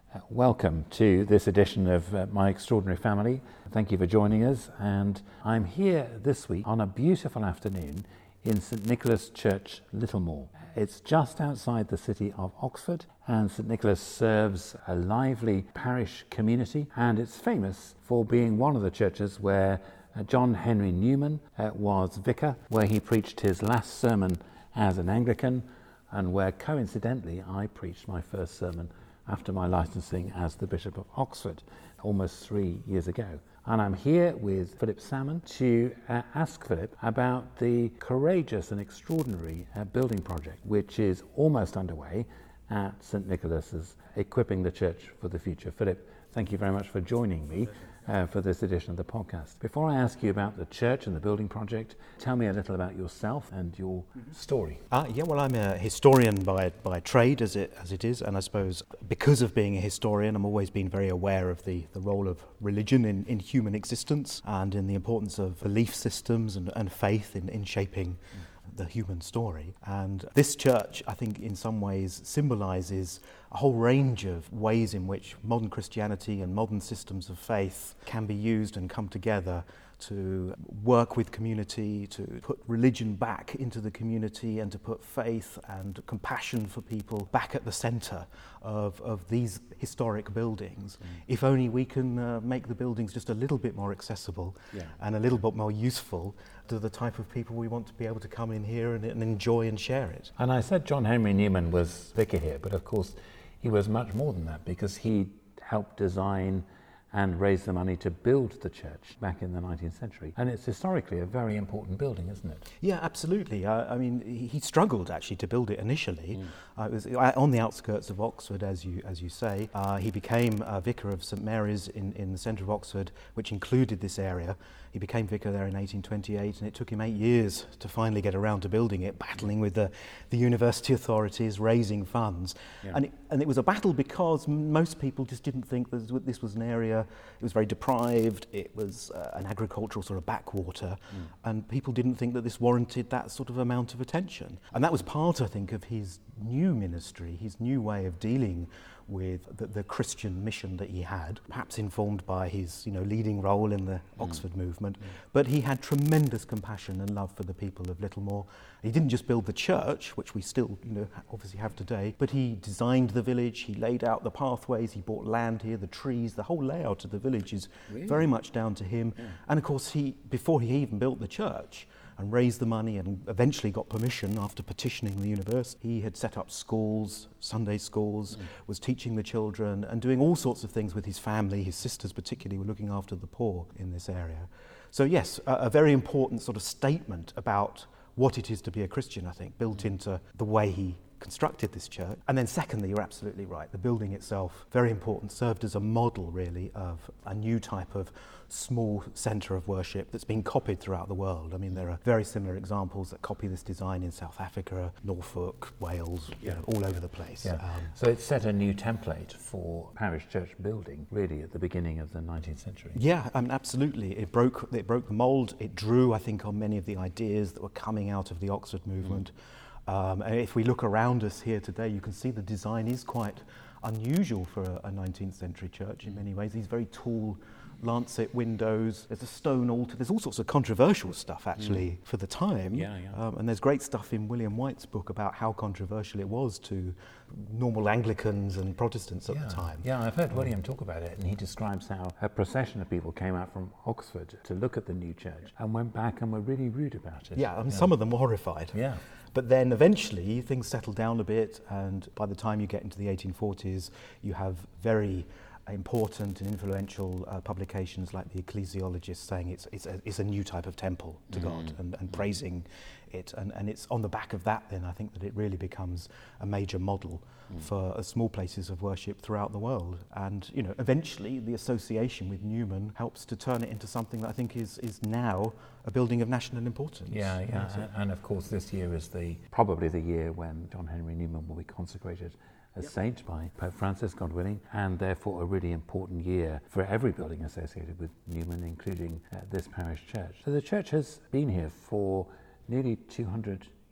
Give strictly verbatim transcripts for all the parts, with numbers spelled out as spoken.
Uh, welcome to this edition of uh, My Extraordinary Family. Thank you for joining us, and I'm here this week on a beautiful afternoon in St Nicholas Church, Littlemore. It's just outside the city of Oxford, and St Nicholas serves a lively parish community, and it's famous for being one of the churches where uh, John Henry Newman uh, was vicar, where he preached his last sermon as an Anglican, and where coincidentally I preached my first sermon after my licensing as the Bishop of Oxford almost three years ago. And I'm here with Philip Salmon to uh, ask Philip about the courageous and extraordinary uh, building project which is almost underway at St Nicholas's, equipping the church for the future. Philip, thank you very much for joining me uh, for this edition of the podcast. Before I ask you about the church and the building project, tell me a little about yourself and your mm-hmm. story. Uh, yeah, well, I'm a historian by by trade, as it as it is, and I suppose because of being a historian, I'm always been very aware of the, the role of religion in, in human existence and in the importance of belief systems and, and faith in, in shaping mm. the human story. And this church, I think, in some ways symbolises a whole range of ways in which modern Christianity and modern systems of faith can be used and come together to work with community, to put religion back into the community and to put faith and compassion for people back at the centre of, of these historic buildings. Mm. If only we can uh, make the buildings just a little bit more accessible yeah. and a little bit more useful to the type of people we want to be able to come in here and, and enjoy and share it. And I said John Henry Newman was vicar here, but of course he was much more than that, because he helped design and raise the money to build the church back in the nineteenth century. And it's historically a very important building, isn't it? Yeah, absolutely. Uh, I mean, he, he struggled actually to build it initially. Mm. Uh, it was uh, on the outskirts of Oxford, as you as you say. Uh, he became uh, vicar of St Mary's in, in the centre of Oxford, which included this area. He became vicar there in eighteen twenty-eight, and it took him eight years to finally get around to building it, battling with the, the university authorities, raising funds. Yeah. And, it, and it was a battle because most people just didn't think that this was an area. It was very deprived, it was uh, an agricultural sort of backwater, mm. and people didn't think that this warranted that sort of amount of attention. And that was part, I think, of his new ministry, his new way of dealing with the, the Christian mission that he had, perhaps informed by his, you know, leading role in the mm. Oxford movement. Mm. But he had tremendous compassion and love for the people of Littlemore. He didn't just build the church, which we still, you know, obviously have today, but he designed the village, he laid out the pathways, he bought land here, the trees, the whole layout of the village is really? very much down to him. Yeah. And of course, he before he even built the church and raised the money and eventually got permission after petitioning the university, he had set up schools, Sunday schools, mm. was teaching the children and doing all sorts of things with his family. His sisters particularly were looking after the poor in this area. So yes, a, a very important sort of statement about what it is to be a Christian, I think, built mm. into the way he constructed this church. And then secondly, you're absolutely right, the building itself, very important, served as a model really of a new type of small centre of worship that's been copied throughout the world. I mean, there are very similar examples that copy this design in South Africa, Norfolk, Wales, yeah. you know, all over the place. Yeah. Um, so it set a new template for parish church building, really, at the beginning of the nineteenth century. Yeah, I mean, absolutely. It broke, it broke the mould. It drew, I think, on many of the ideas that were coming out of the Oxford movement. Mm. Um, and if we look around us here today, you can see the design is quite unusual for a, a nineteenth century church in many ways. These very tall lancet windows, there's a stone altar, there's all sorts of controversial stuff actually mm. for the time. Yeah, yeah. Um, and there's great stuff in William White's book about how controversial it was to normal Anglicans and Protestants at yeah. the time. Yeah, I've heard um, William talk about it, and he describes how a procession of people came out from Oxford to look at the new church and went back and were really rude about it. Yeah, I mean, yeah. some of them were horrified. Yeah. But then eventually things settled down a bit, and by the time you get into the eighteen forties, you have very important and influential uh, publications like the Ecclesiologist saying it's it's a, it's a new type of temple to mm. God and, and mm. praising it. And, and it's on the back of that then I think that it really becomes a major model mm. for uh, small places of worship throughout the world. And, you know, eventually the association with Newman helps to turn it into something that I think is, is now a building of national importance. Yeah, yeah. And, and of course this year is the probably the year when John Henry Newman will be consecrated as yep. saint by Pope Francis, God willing, and therefore a really important year for every building associated with Newman, including uh, this parish church. So the church has been here for nearly two hundred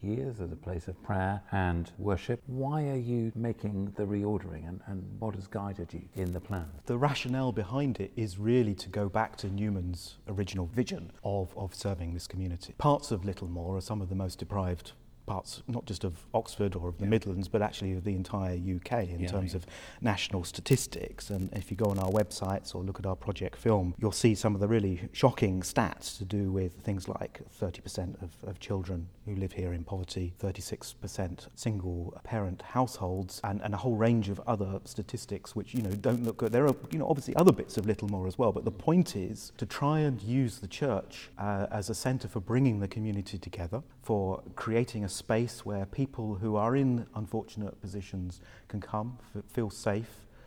years as a place of prayer and worship. Why are you making the reordering, and, and what has guided you in the plan? The rationale behind it is really to go back to Newman's original vision of, of serving this community. Parts of Littlemore are some of the most deprived parts, not just of Oxford or of the yeah. Midlands, but actually of the entire U K in yeah, terms yeah. of national statistics. And if you go on our websites or look at our project film, you'll see some of the really shocking stats to do with things like thirty percent of, of children who live here in poverty, thirty-six percent single parent households, and, and a whole range of other statistics which, you know, don't look good. There are, you know, obviously other bits of Littlemore as well, but the point is to try and use the church uh, as a centre for bringing the community together, for creating a space where people who are in unfortunate positions can come, f- feel safe,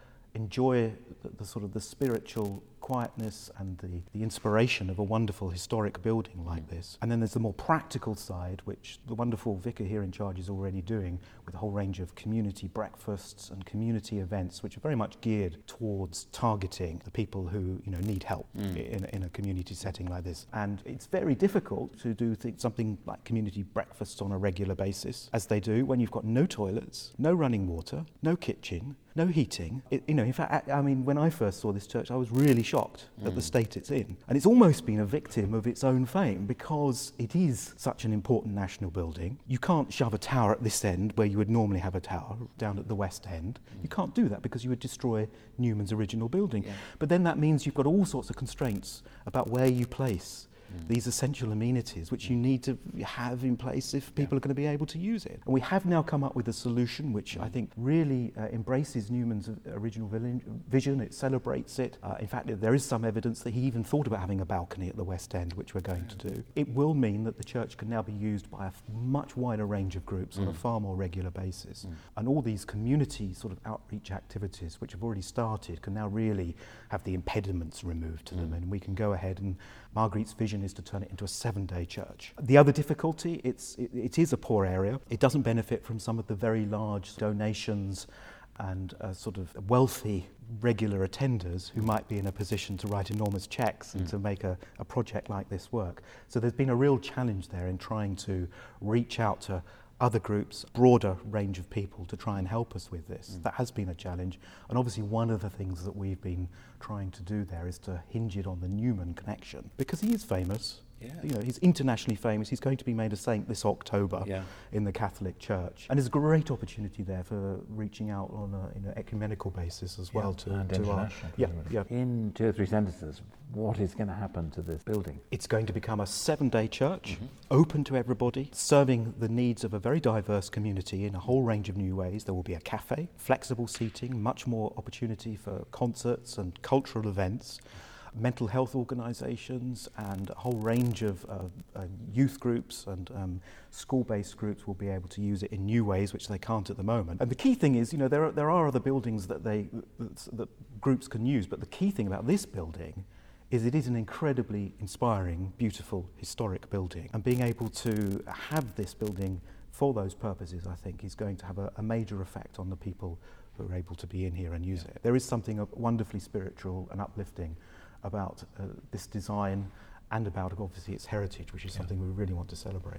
enjoy the, the sort of the spiritual quietness and the, the inspiration of a wonderful historic building like this. And then there's the more practical side, which the wonderful vicar here in charge is already doing, with a whole range of community breakfasts and community events, which are very much geared towards targeting the people who, you know, need help mm. in, in a community setting like this. And it's very difficult to do th- something like community breakfasts on a regular basis, as they do, when you've got no toilets, no running water, no kitchen, no heating. It, you know, in fact, I, I mean, when I first saw this church, I was really shocked mm. at the state it's in. And it's almost been a victim of its own fame, because it is such an important national building. You can't shove a tower at this end where you would normally have a tower down at the west end. Mm. You can't do that because you would destroy Newman's original building. Yeah. But then that means you've got all sorts of constraints about where you place these essential amenities which you need to have in place if people yeah. are going to be able to use it. And we have now come up with a solution which I think really uh, embraces Newman's original vision. It celebrates it. Uh, in fact, there is some evidence that he even thought about having a balcony at the West End, which we're going to do. It will mean that the church can now be used by a f- much wider range of groups mm. on a far more regular basis. Mm. And all these community sort of outreach activities which have already started can now really have the impediments removed to mm. them, and we can go ahead, and Marguerite's vision is to turn it into a seven-day church. The other difficulty, it's, it, it is a poor area. It doesn't benefit from some of the very large donations and uh, sort of wealthy regular attenders who might be in a position to write enormous checks mm. and to make a, a project like this work. So there's been a real challenge there in trying to reach out to other groups, broader range of people to try and help us with this. Mm. That has been a challenge. And obviously one of the things that we've been trying to do there is to hinge it on the Newman connection, because he is famous. Yeah. You know, he's internationally famous. He's going to be made a saint this October yeah. in the Catholic Church, and there's a great opportunity there for reaching out on a, you know, ecumenical basis as yeah. well to, and to international. Our, yeah, yeah. In two or three sentences, what is going to happen to this building? It's going to become a seven-day church, mm-hmm. open to everybody, serving the needs of a very diverse community in a whole range of new ways. There will be a cafe, flexible seating, much more opportunity for concerts and cultural events, mental health organisations, and a whole range of uh, uh, youth groups and um, school-based groups will be able to use it in new ways which they can't at the moment. And the key thing is, you know, there are, there are other buildings that they that, that groups can use, but the key thing about this building is it is an incredibly inspiring, beautiful, historic building. And being able to have this building for those purposes, I think, is going to have a, a major effect on the people who are able to be in here and use it. There is something wonderfully spiritual and uplifting about uh, this design, and about obviously its heritage, which is yeah. something we really want to celebrate.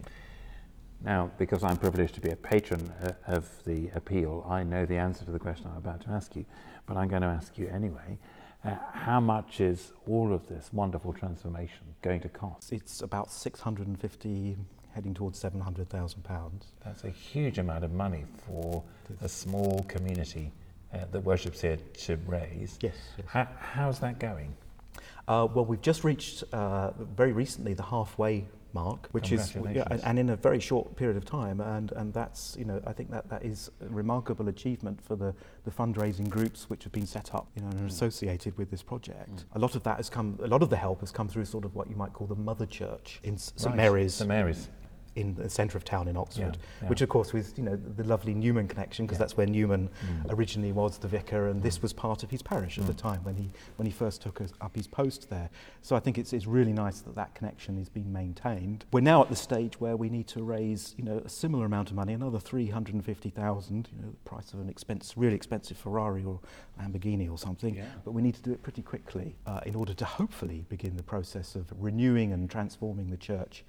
Now, because I'm privileged to be a patron uh, of the appeal, I know the answer to the question I'm about to ask you, but I'm going to ask you anyway. Uh, how much is all of this wonderful transformation going to cost? It's about six hundred fifty, heading towards seven hundred thousand pounds. That's a huge amount of money for a small community uh, that worships here to raise. Yes. yes. How, how's that going? Uh, well, we've just reached uh, very recently the halfway mark, which is, yeah, and, and in a very short period of time, and, and that's, you know, I think that that is a remarkable achievement for the, the fundraising groups which have been set up, you know, and are associated with this project. Mm. A lot of that has come, a lot of the help has come through sort of what you might call the mother church in St Right. Mary's. St Mary's. In the centre of town in Oxford, yeah, yeah. which of course with, you know, the lovely Newman connection, because yeah. that's where Newman mm. originally was the vicar, and mm. this was part of his parish mm. at the time when he when he first took us up his post there. So I think it's it's really nice that that connection is being maintained. We're now at the stage where we need to raise, you know, a similar amount of money, another three hundred fifty thousand, you know, the price of an expensive, really expensive Ferrari or Lamborghini or something. Yeah. But we need to do it pretty quickly uh, in order to hopefully begin the process of renewing and transforming the church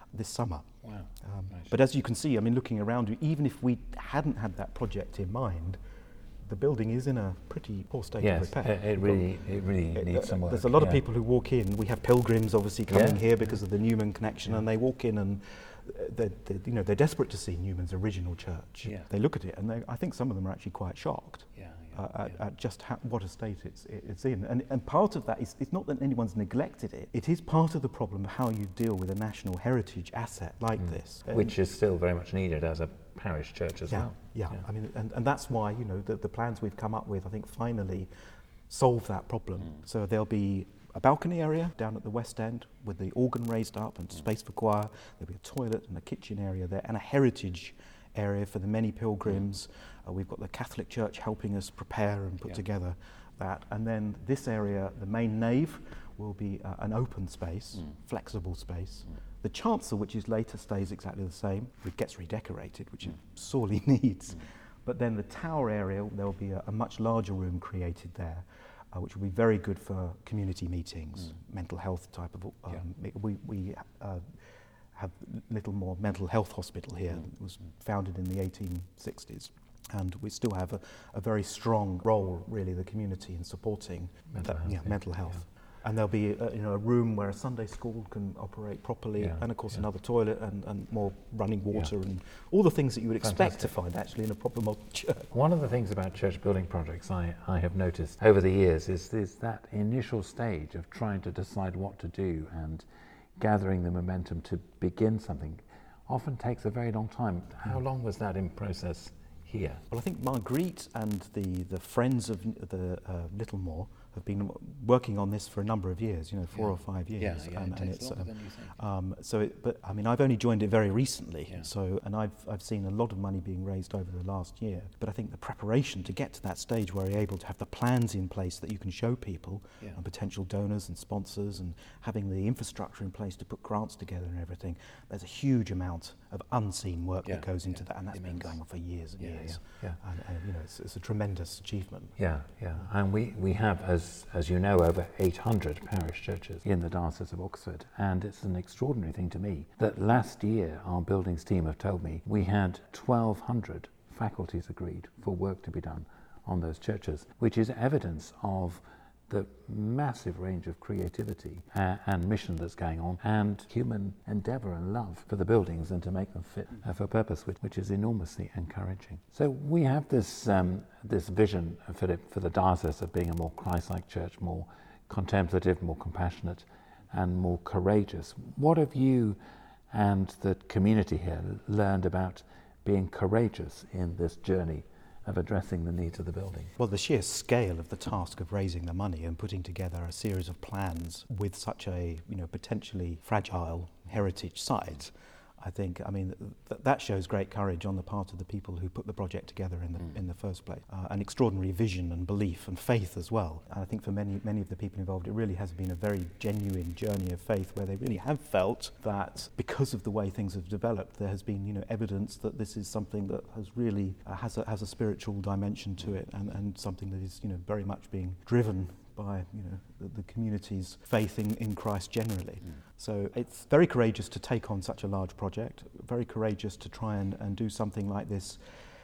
this summer. Wow. Um, Nice. But as you can see, I mean, looking around you, even if we hadn't had that project in mind, the building is in a pretty poor state Yes, of repair. it, it really, it really It- needs some work. There's a lot yeah. of people who walk in. We have pilgrims obviously coming Yeah. here because of the Newman connection, Yeah. and they walk in and they're, they're, you know, they're desperate to see Newman's original church. Yeah. They look at it, and they, I think some of them are actually quite shocked Yeah, yeah, uh, at, yeah. at just how, what a state it's, it's in. And, and part of that is it's not that anyone's neglected it. It is part of the problem of how you deal with a national heritage asset like Mm. this. Which is still very much needed as a parish church as yeah, well. yeah, I mean, and, and that's why, you know, the, the plans we've come up with, I think, finally solve that problem. Mm. So there'll be a balcony area down at the west end with the organ raised up and Mm. space for choir. There'll be a toilet and a kitchen area there and a heritage area for the many pilgrims. Uh, we've got the Catholic Church helping us prepare and put Yeah. together that. And then this area, the main nave, will be uh, an open space, Mm. flexible space. Mm. The chancel, which is later, stays exactly the same. It gets redecorated, which Mm. it sorely needs. Mm. But then the tower area, there will be a, a much larger room created there, uh, which will be very good for community meetings, Mm. mental health type of. Um, Yeah. me- We, we uh, have Littlemore Mental Health Hospital here. Mm. It was founded in the eighteen sixties. And we still have a, a very strong role, really, the community in supporting Mental that, health, yeah, yeah. mental health. Yeah. And there'll be a, you know, a room where a Sunday school can operate properly, Yeah, and of course yeah. another toilet and, and more running Yeah. water and all the things that you would expect Fantastic. to find actually in a proper modern church. One of the things about church building projects I, I have noticed over the years is, is that initial stage of trying to decide what to do and gathering the momentum to begin something often takes a very long time. How long was that in process here? Well, I think Marguerite and the, the friends of the uh, Littlemore have been working on this for a number of years, you know, four Yeah. or five years. Yeah, yeah, and, it and takes it's, longer um, than you think. Um, so, it, but I mean, I've only joined it very recently, Yeah. so and I've I've seen a lot of money being raised over the last year. But I think the preparation to get to that stage where you're able to have the plans in place that you can show people Yeah. and potential donors and sponsors, and having the infrastructure in place to put grants together and everything, there's a huge amount of unseen work Yeah, that goes into yeah, that, and that's been immense. going on for years and Yeah, years. yeah, And, and you know, it's, it's a tremendous achievement. Yeah, yeah. And we, we have, as, as you know, over eight hundred parish churches in the Diocese of Oxford. And it's an extraordinary thing to me that last year our buildings team have told me we had twelve hundred faculties agreed for work to be done on those churches, which is evidence of the massive range of creativity uh, and mission that's going on, and human endeavour and love for the buildings and to make them fit uh, for purpose, which, which is enormously encouraging. So we have this um, this vision for the, for the diocese of being a more Christ-like church, more contemplative, more compassionate, and more courageous. What have you and the community here learned about being courageous in this journey of addressing the needs of the building? Well, the sheer scale of the task of raising the money and putting together a series of plans with such a, you know, potentially fragile heritage site, I think, I mean, th- that shows great courage on the part of the people who put the project together in the Mm. in the first place. Uh, an extraordinary vision and belief and faith as well. And I think for many many of the people involved, it really has been a very genuine journey of faith, where they really have felt that because of the way things have developed, there has been, you know, evidence that this is something that has really uh, has a has a spiritual dimension to it, and, and something that is, you know, very much being driven by, you know, the, the community's faith in, in Christ generally. Mm. So it's very courageous to take on such a large project, very courageous to try and, and do something like this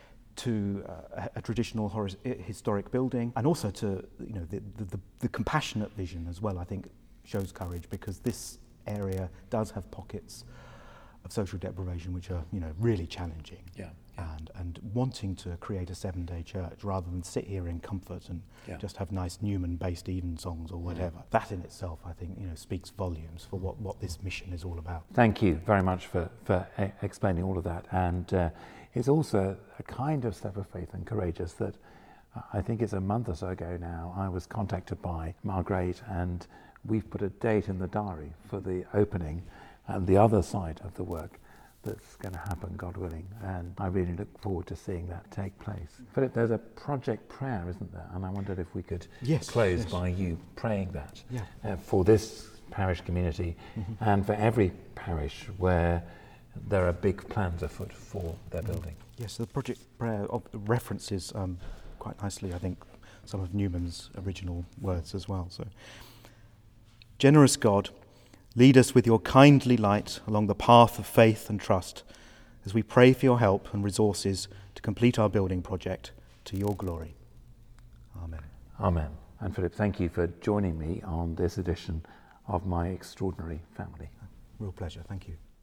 to uh, a, a traditional hor- historic building, and also to, you know, the, the, the, the compassionate vision as well, I think shows courage, because this area does have pockets of social deprivation which are, you know, really challenging. Yeah. And, and wanting to create a seven-day church rather than sit here in comfort and Yeah. just have nice Newman-based evensongs or whatever. That in itself, I think, you know, speaks volumes for what, what this mission is all about. Thank you very much for, for e- explaining all of that. And uh, it's also a kind of step of faith and courageous that uh, I think it's a month or so ago now, I was contacted by Marguerite, and we've put a date in the diary for the opening and the other side of the work that's going to happen, God willing, and I really look forward to seeing that take place. Philip, there's a project prayer, isn't there? And I wondered if we could Yes, close yes. by you praying that Yeah. uh, for this parish community Mhm. and for every parish where there are big plans afoot for their building. Yes, the project prayer of- references um, quite nicely, I think, some of Newman's original words as well. So, generous God, Lead us with your kindly light along the path of faith and trust as we pray for your help and resources to complete our building project to your glory. Amen. Amen. And Philip, thank you for joining me on this edition of My Extraordinary Family. Real pleasure. Thank you.